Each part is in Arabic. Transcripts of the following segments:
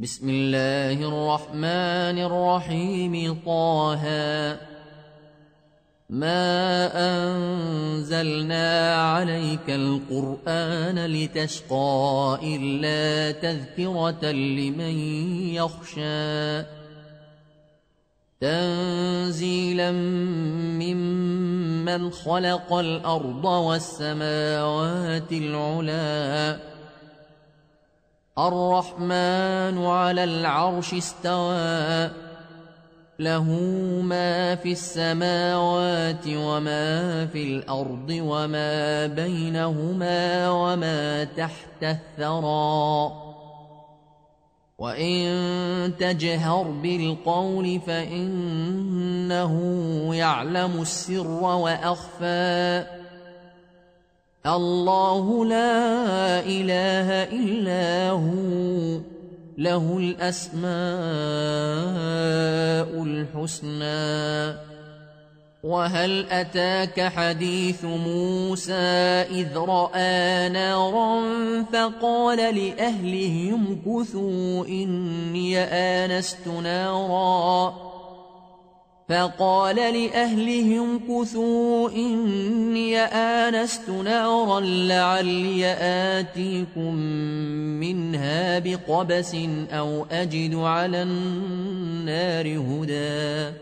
بسم الله الرحمن الرحيم طه ما أنزلنا عليك القرآن لتشقى إلا تذكرة لمن يخشى تنزيلا ممن خلق الأرض والسماوات العلى الرحمن على العرش استوى له ما في السماوات وما في الأرض وما بينهما وما تحت الثرى وإن تجهر بالقول فإنه يعلم السر وأخفى الله لا إله إلا هو له الأسماء الحسنى وهل أتاك حديث موسى إذ رأى نارا فقال لأهلهم امكثوا إني آنست نارا لعلي آتيكم منها بقبس أو أجد على النار هدى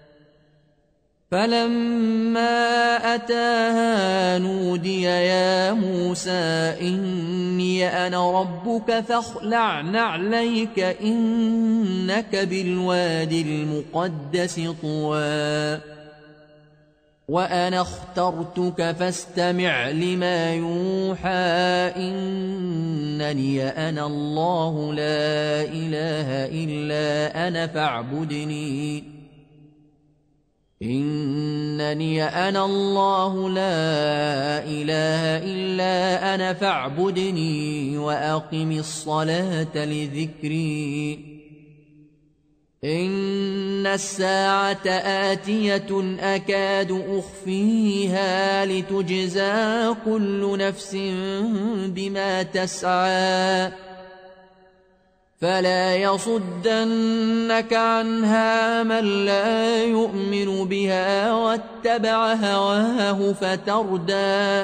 فلما أتاها نودي يا موسى إني أنا ربك فاخلع نعليك إنك بالوادي المقدس طوى وأنا اخترتك فاستمع لما يوحى إنني أنا الله لا إله إلا أنا فاعبدني إنني أنا الله لا إله إلا أنا فاعبدني وأقم الصلاة لذكري إن الساعة آتية أكاد أخفيها لتجزى كل نفس بما تسعى فلا يصدنك عنها من لا يؤمن بها واتبع هواه فتردى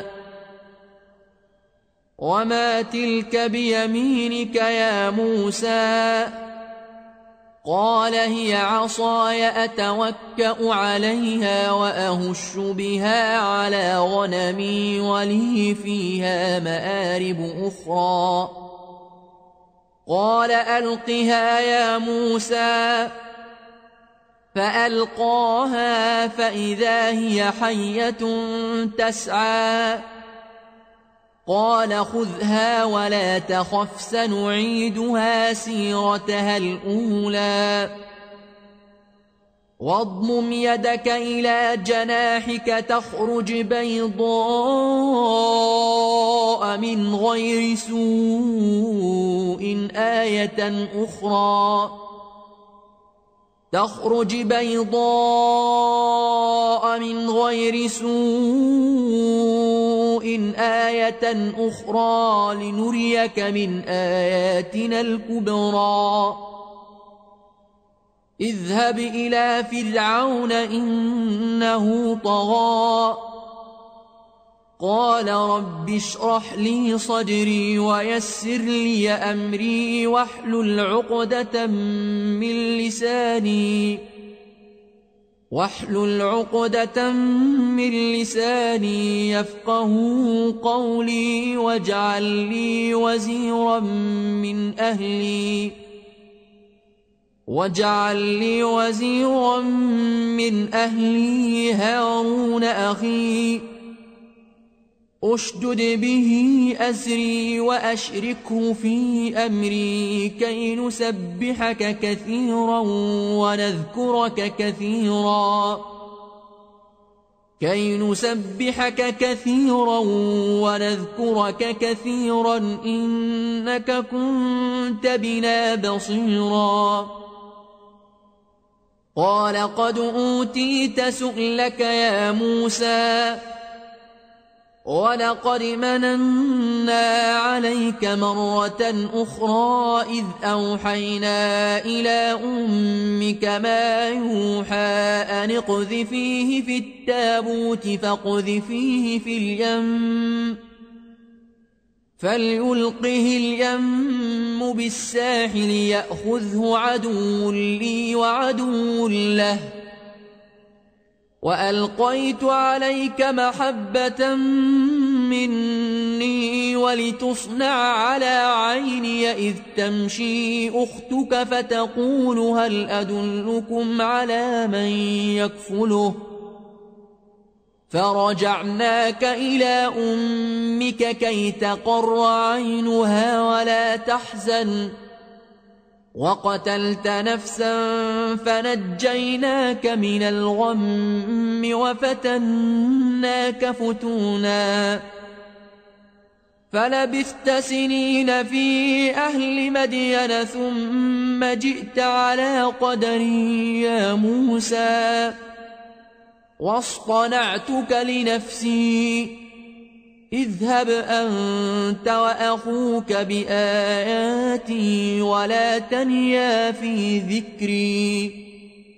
وما تلك بيمينك يا موسى قال هي عصاي أتوكأ عليها وأهش بها على غنمي ولي فيها مآرب أخرى قال ألقها يا موسى فألقاها فإذا هي حية تسعى قال خذها ولا تخف سنعيدها سيرتها الأولى واضمم يدك إلى جناحك تخرج بيضاء من غير سوء آية أخرى لنريك من آياتنا الكبرى اذهب إلى فرعون إنه طغى قال رب اشرح لي صدري ويسر لي أمري واحلل عقدة من لساني يفقه قولي واجعل لي وزيرا من أهلي هارون أخي أشدد به أزري وأشركه في أمري كي نسبحك كثيرا ونذكرك كثيرا إنك كنت بنا بصيرا قال قد أوتيت سؤلك يا موسى ولقد مننا عليك مرة أخرى إذ أوحينا إلى أمك ما يوحى أن اقذفيه في التابوت فاقذفيه في اليم فليلقه اليم بالساحل يأخذه عدو لي وعدو له وألقيت عليك محبة مني ولتصنع على عيني إذ تمشي أختك فتقول هل أدلكم على من يكفله فرجعناك إلى أمك كي تقر عينها ولا تحزن وقتلت نفسا فنجيناك من الغم وفتناك فتونا فلبثت سنين في أهل مدين ثم جئت على قدر يا موسى واصطنعتك لنفسي اذهب أنت وأخوك بآياتي ولا تنيا في ذكري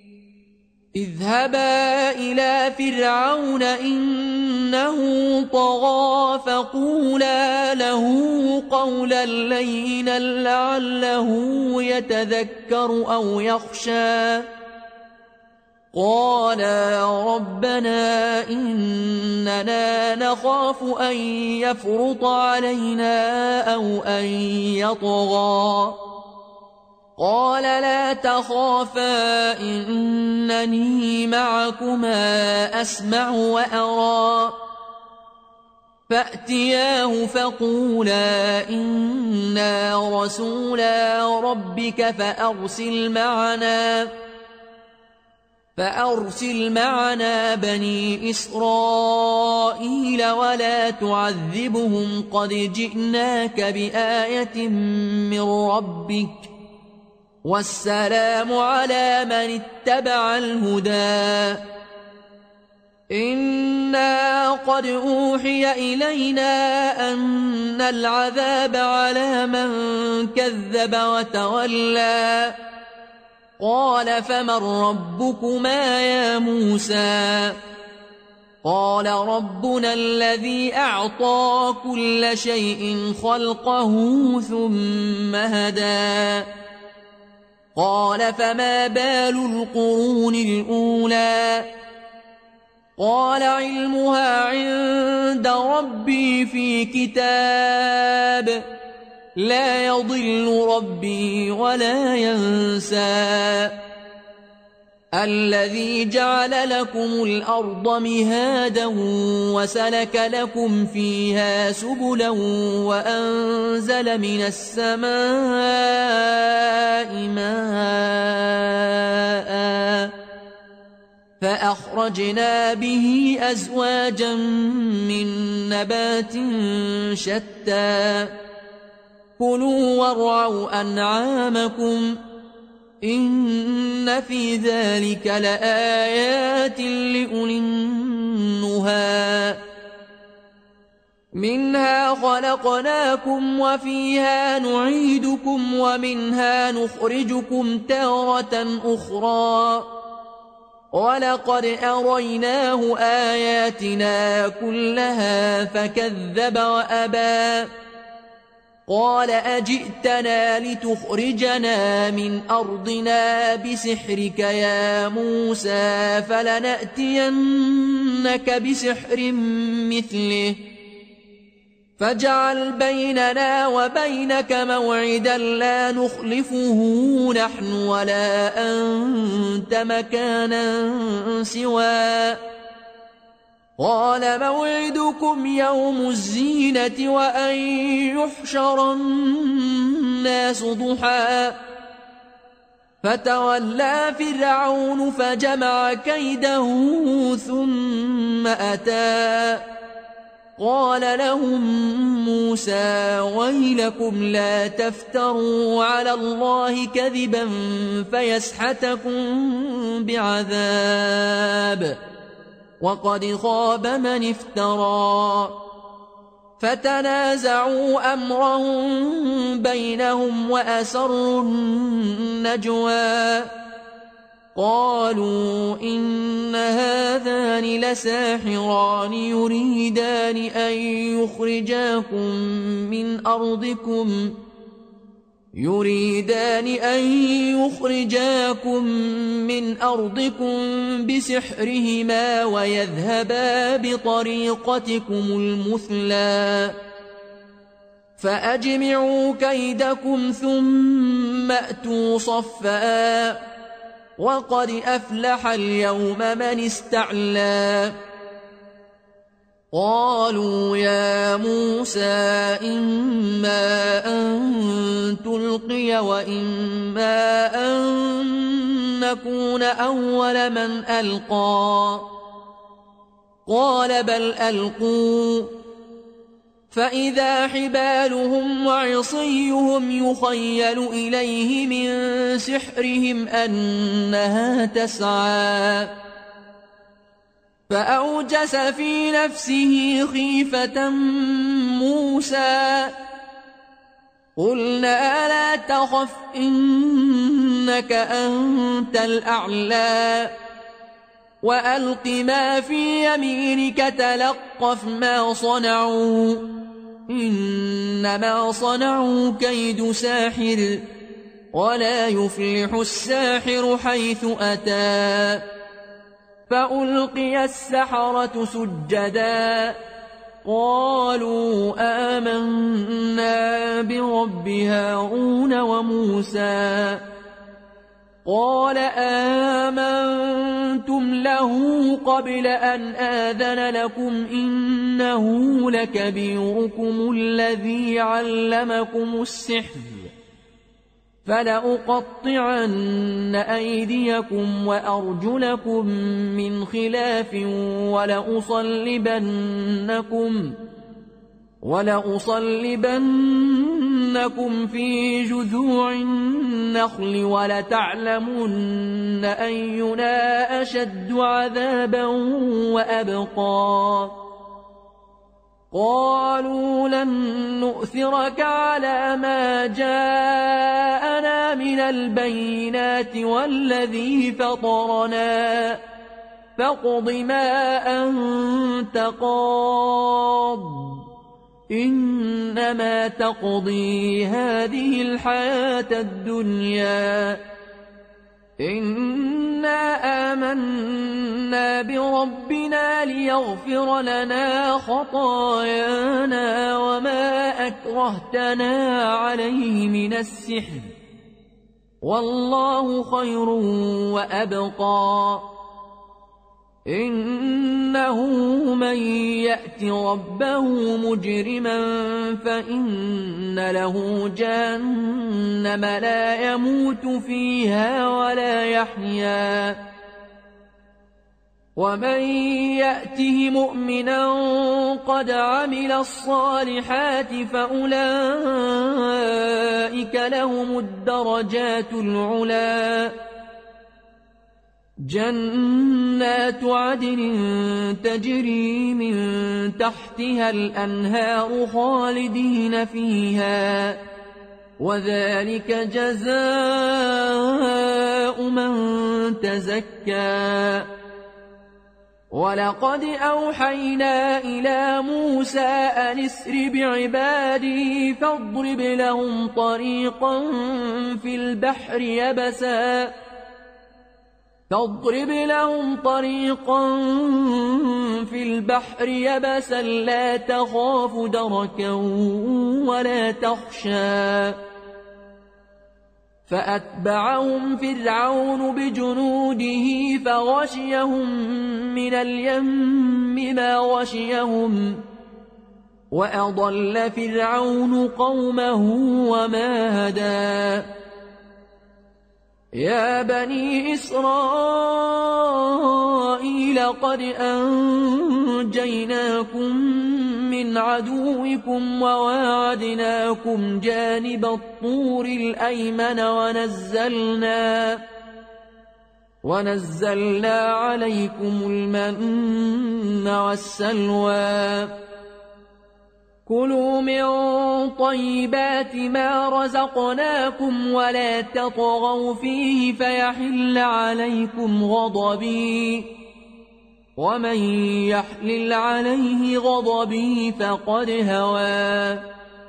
اذهبا إلى فرعون إنه طغى فقولا له قولا لينا لعله يتذكر أو يخشى قالا ربنا إننا نخاف أن يفرط علينا أو أن يطغى قال لا تخافا إنني معكما أسمع وأرى فأتياه فقولا إنا رسولا ربك فأرسل معنا بني إسرائيل ولا تعذبهم قد جئناك بآية من ربك والسلام على من اتبع الهدى إنا قد أوحي إلينا أن العذاب على من كذب وتولى قال فمن ربكما يا موسى قال ربنا الذي أعطى كل شيء خلقه ثم هدى قال فما بال القرون الأولى قال علمها عند ربي في كتاب لا يضل ربي ولا ينسى الذي جعل لكم الأرض مهادا وسلك لكم فيها سبلا وأنزل من السماء ماء فأخرجنا به أزواجا من نبات شتى كلوا وارعوا أنعامكم إن في ذلك لآيات لأولي النهى منها خلقناكم وفيها نعيدكم ومنها نخرجكم تارة أخرى ولقد أريناه آياتنا كلها فكذب وأبى قال أجئتنا لتخرجنا من أرضنا بسحرك يا موسى فلنأتينك بسحر مثله فاجعل بيننا وبينك موعدا لا نخلفه نحن ولا أنت مكانا سوى قال موعدكم يوم الزينة وأن يحشر الناس ضحى فتولى فرعون فجمع كيده ثم أتى قال لهم موسى ويلكم لا تفتروا على الله كذبا فيسحتكم بعذاب وقد خاب من افترى فتنازعوا أمرهم بينهم وأسروا النجوى قالوا إن هذان لساحران يريدان أن يخرجاكم من أرضكم بسحرهما ويذهبا بطريقتكم المثلى فأجمعوا كيدكم ثم أتوا صفا وقد أفلح اليوم من استعلى قالوا يا موسى إما أن تلقي وإما أن نكون أول من ألقى قال بل ألقوا فإذا حبالهم وعصيهم يخيل إليه من سحرهم أنها تسعى فأوجس في نفسه خيفة موسى قلنا لا تخف إنك أنت الأعلى وألق ما في يمينك تلقف ما صنعوا إنما صنعوا كيد ساحر ولا يفلح الساحر حيث أتى فألقي السحرة سجدا قالوا آمنا برب هارون وموسى قال آمنتم له قبل أن آذن لكم إنه لكبيركم الذي علمكم السحر فلأقطعن أيديكم وأرجلكم من خلاف ولأصلبنكم في جذوع النخل ولتعلمن أينا أشد عذابا وأبقى قالوا لن نؤثرك على ما جاءنا من البينات والذي فطرنا فاقض ما أنت قاض إنما تقضي هذه الحياة الدنيا إنا آمنا بربنا ليغفر لنا خطايانا وما أكرهتنا عليه من السحر والله خير وأبقى إنه من يأت ربه مجرما فإن له جهنم لا يموت فيها ولا يحيا ومن يأته مؤمنا قد عمل الصالحات فأولئك لهم الدرجات العلى جنات عدن تجري من تحتها الأنهار خالدين فيها وذلك جزاء من تزكى ولقد أوحينا إلى موسى أن اسر بعبادي فاضرب لهم طريقا في البحر يبسا لا تخاف دركا ولا تخشى فأتبعهم فرعون بجنوده فغشيهم من اليم ما غشيهم وأضل فرعون قومه وما هدى يا بني إسرائيل قد أنجيناكم من عدوكم وواعدناكم جانب الطور الأيمن ونزلنا عليكم المن والسلوى كلوا من طيبات ما رزقناكم ولا تطغوا فيه فيحل عليكم غضبي ومن يحلل عليه غضبي فقد هوى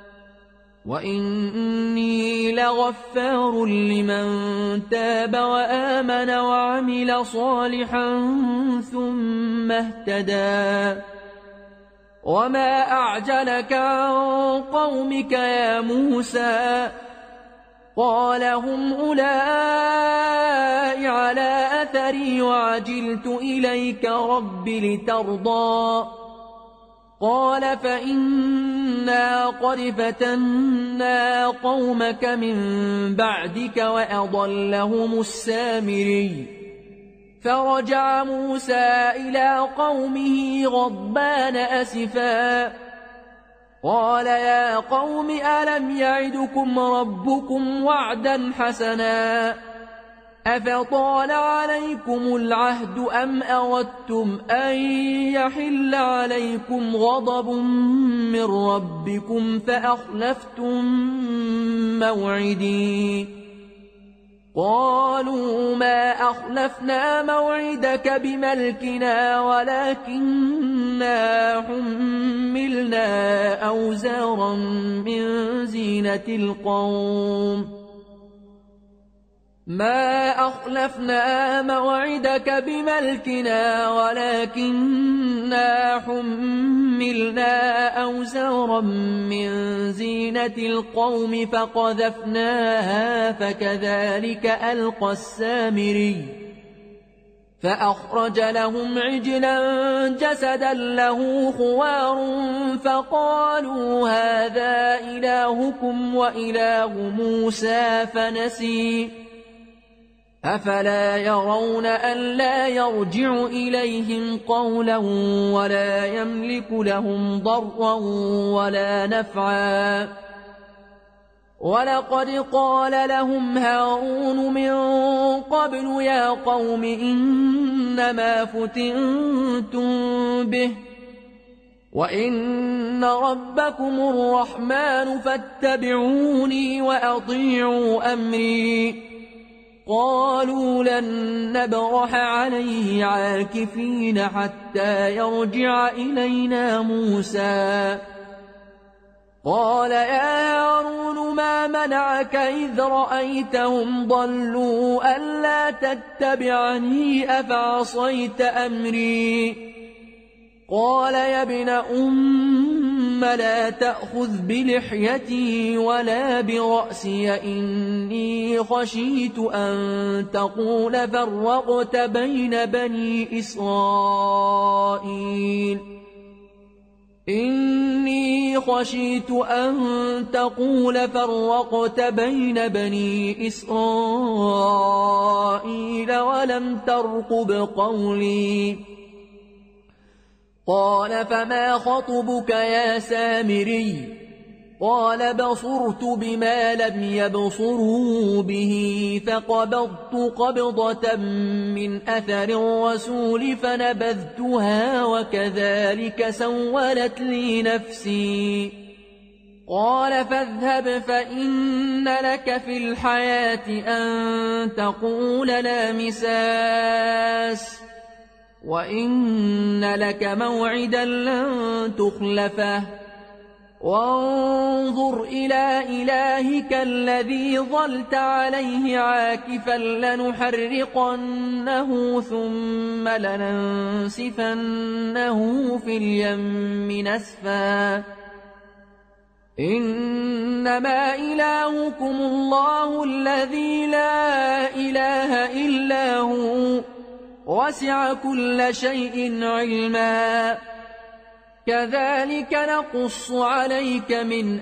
وإني لغفار لمن تاب وآمن وعمل صالحا ثم اهتدى وما أعجلك عن قومك يا موسى قال هم أولئك على أثري وعجلت إليك رب لترضى قال فإنا قد فتنا قومك من بعدك وأضلهم السامري فرجع موسى إلى قومه غضبان أسفا قال يا قوم ألم يعدكم ربكم وعدا حسنا أفطال عليكم العهد أم أردتم أن يحل عليكم غضب من ربكم فأخلفتم موعدي قالوا ما أخلفنا موعدك بملكنا ولكننا حملنا أوزارا من زينة القوم ما أخلفنا موعدك بملكنا ولكننا حملنا أوزارا من زينة القوم فقذفناها فكذلك ألقى السامري فأخرج لهم عجلا جسدا له خوار فقالوا هذا إلهكم وإله موسى فنسي أفلا يرون ألا يرجع إليهم قولا ولا يملك لهم ضرا ولا نفعا ولقد قال لهم هارون من قبل يا قوم إنما فتنتم به وإن ربكم الرحمن فاتبعوني وأطيعوا أمري قالوا لن نبرح عليه عاكفين حتى يرجع إلينا موسى قال يا هارون ما منعك إذ رأيتهم ضلوا ألا تتبعني أفعصيت أمري قال يا ابن أم لا تأخذ بلحيتي ولا برأسي إني خشيت أن تقول فرقت بين بني إسرائيل إني خشيت أن تقول فرقت بين بني إسرائيل ولم ترقب قولي قال فما خطبك يا سامري قال بصرت بما لم يبصروا به فقبضت قبضة من أثر الرسول فنبذتها وكذلك سولت لي نفسي قال فاذهب فإن لك في الحياة أن تقول لا مساس وإن لك موعدا لن تخلفه وانظر إلى إلهك الذي ظلت عليه عاكفا لنحرقنه ثم لننسفنه في اليم نسفا إنما إلهكم الله الذي لا إله إلا هو وسع كل شيء علما كذلك نقص عليك من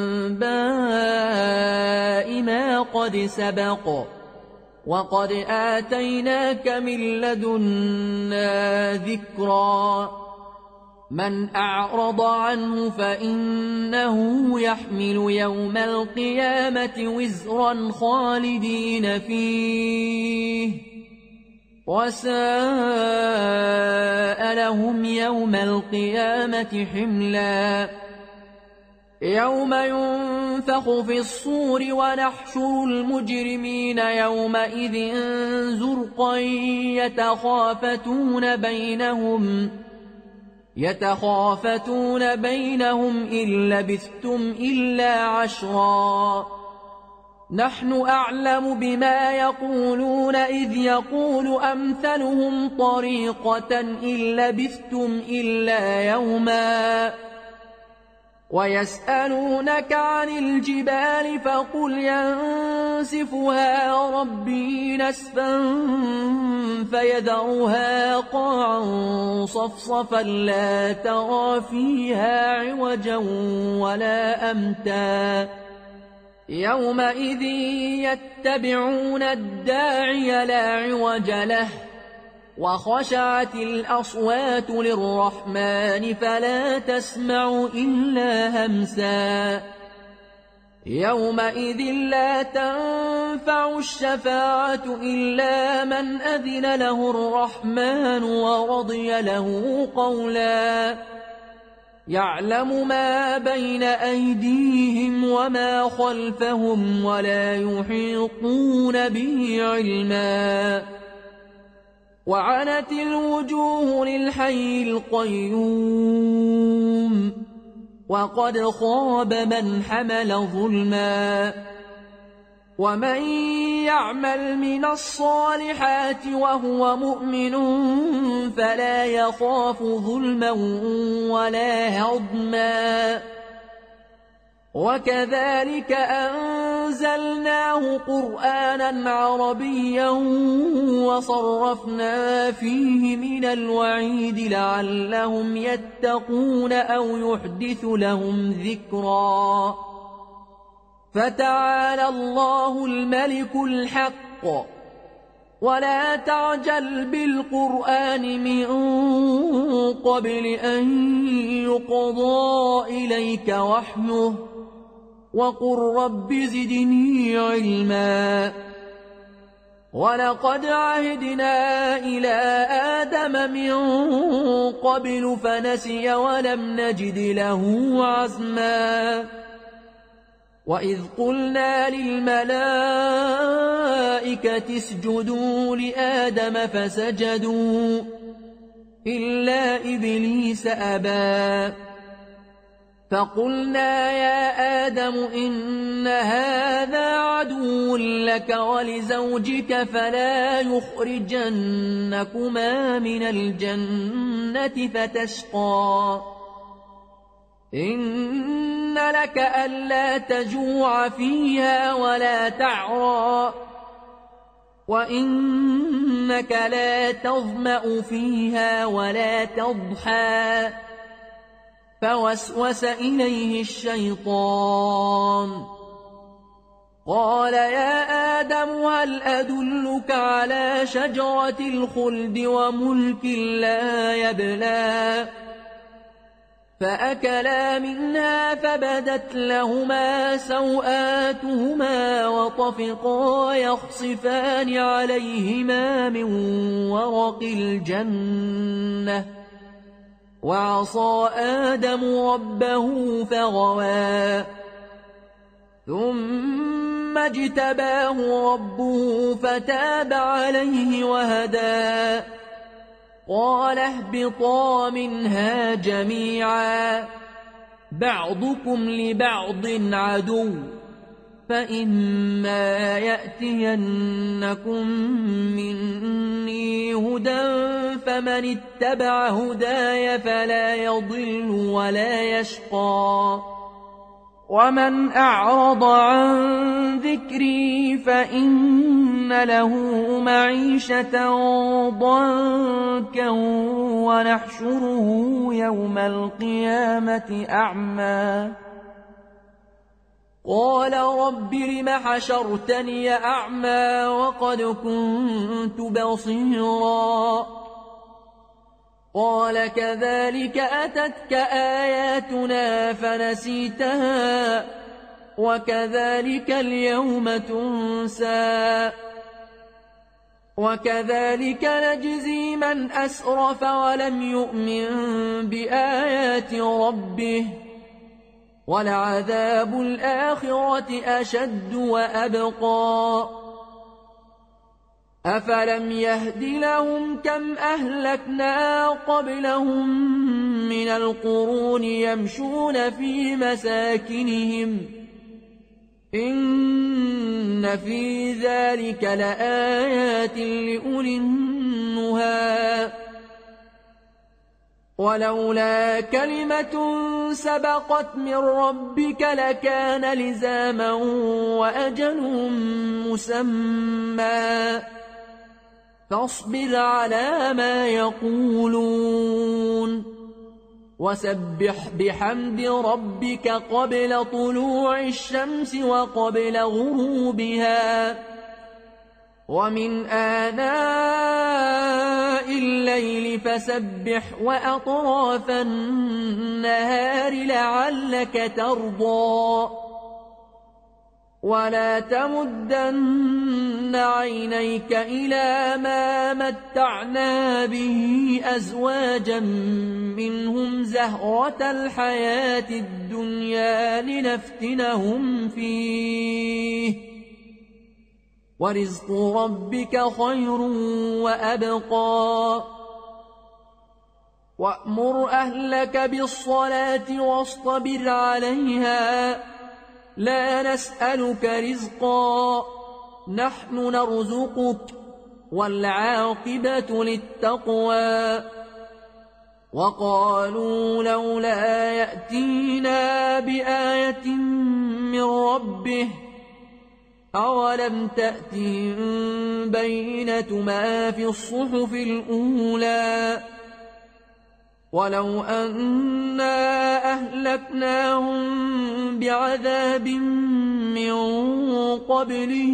أنباء ما قد سبق وقد آتيناك من لدنا ذكرا من أعرض عنه فإنه يحمل يوم القيامة وزرا خالدين فيه وساء لهم يوم القيامة حملا يوم ينفخ في الصور ونحشر المجرمين يومئذ زرقا يتخافتون بينهم إن لبثتم إلا عشرا نحن أعلم بما يقولون إذ يقول أمثلهم طريقة إن لبثتم إلا يوما ويسألونك عن الجبال فقل ينسفها ربي نسفا فيذرها قاعا صفصفا لا ترى فيها عوجا ولا أمتا يومئذ يتبعون الداعي لا عوج له وخشعت الأصوات للرحمن فلا تسمع إلا همسا يومئذ لا تنفع الشفاعة إلا من أذن له الرحمن ورضي له قولا يعلم ما بين أيديهم وما خلفهم ولا يحيطون به علما وعنت الوجوه للحي القيوم وقد خاب من حمل ظلما ومن يعمل من الصالحات وهو مؤمن فلا يخاف ظلما ولا هضما وكذلك أنزلناه قرآنا عربيا وصرفنا فيه من الوعيد لعلهم يتقون أو يحدث لهم ذكرا فتعالى الله الملك الحق ولا تعجل بالقرآن من قبل أن يقضى إليك وحيه وقل رب زدني علما ولقد عهدنا إلى آدم من قبل فنسي ولم نجد له عزما وإذ قلنا للملائكة اسجدوا لآدم فسجدوا إلا إبليس أبى فقلنا يا آدم إن هذا عدو لك ولزوجك فلا يخرجنكما من الجنة فتشقى إن لك ألا تجوع فيها ولا تعرى وإنك لا تظمأ فيها ولا تضحى فوسوس إليه الشيطان قال يا آدم هل أدلك على شجرة الخلد وملك لا يبلى فأكلا منها فبدت لهما سوآتهما وطفقا يخصفان عليهما من ورق الجنة وعصى آدم ربه فغوى ثم اجتباه ربه فتاب عليه وهدى قال اهبطا منها جميعا بعضكم لبعض عدو فإما يأتينكم مني هدى فمن اتبع هداي فلا يضل ولا يشقى ومن أعرض عن ذكري فإن له معيشة ضنكا ونحشره يوم القيامة أعمى قال رب لم حشرتني أعمى وقد كنت بصيرا قال كذلك أتتك آياتنا فنسيتها وكذلك اليوم تنسى وكذلك نجزي من أسرف ولم يؤمن بآيات ربه ولعذاب الآخرة أشد وأبقى أفلم يهد لهم كم أهلكنا قبلهم من القرون يمشون في مساكنهم إن في ذلك لآيات لأولي النهى ولولا كلمة سبقت من ربك لكان لزاما وأجل مسمى فاصبر على ما يقولون وسبح بحمد ربك قبل طلوع الشمس وقبل غروبها ومن آناء الليل فسبح وأطراف النهار لعلك ترضى ولا تمدن عينيك إلى ما متعنا به أزواجا منهم زهرة الحياة الدنيا لنفتنهم فيه ورزق ربك خير وأبقى وأمر أهلك بالصلاة واصطبر عليها لا نسألك رزقا نحن نرزقك والعاقبة للتقوى وقالوا لولا يأتينا بآية من ربه أولم تأتهم بينة ما في الصحف الأولى ولو أنا أهلكناهم بعذاب من قبله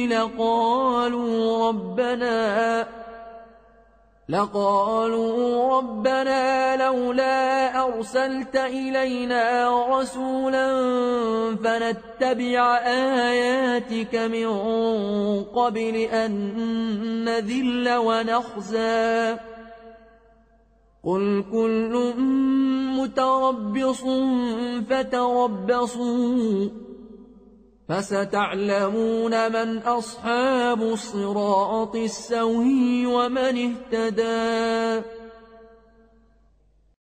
لقالوا ربنا لولا أرسلت إلينا رسولا فنتبع آياتك من قبل أن نذل ونخزى قل كل متربص فتربصوا فستعلمون من أصحاب الصراط السوي ومن اهتدى